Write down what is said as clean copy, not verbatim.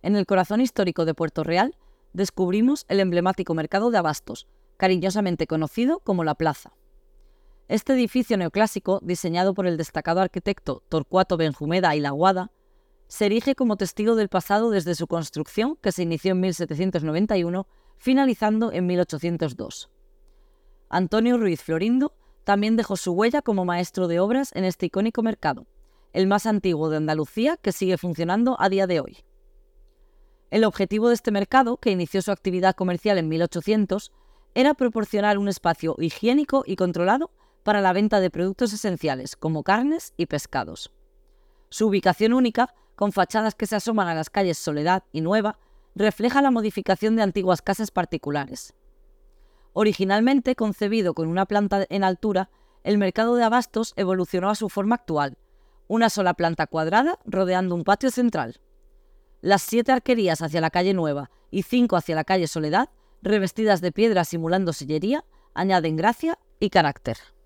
En el corazón histórico de Puerto Real descubrimos el emblemático mercado de abastos, cariñosamente conocido como La Plaza. Este edificio neoclásico, diseñado por el destacado arquitecto Torcuato Benjumeda y Laguada, se erige como testigo del pasado desde su construcción, que se inició en 1791, finalizando en 1802. Antonio Ruiz Florindo también dejó su huella como maestro de obras en este icónico mercado, el más antiguo de Andalucía, que sigue funcionando a día de hoy. El objetivo de este mercado, que inició su actividad comercial en 1800, era proporcionar un espacio higiénico y controlado para la venta de productos esenciales, como carnes y pescados. Su ubicación única, con fachadas que se asoman a las calles Soledad y Nueva, refleja la modificación de antiguas casas particulares. Originalmente concebido con una planta en altura, el mercado de abastos evolucionó a su forma actual, una sola planta cuadrada rodeando un patio central. Las 7 arquerías hacia la calle Nueva y 5 hacia la calle Soledad, revestidas de piedra simulando sillería, añaden gracia y carácter.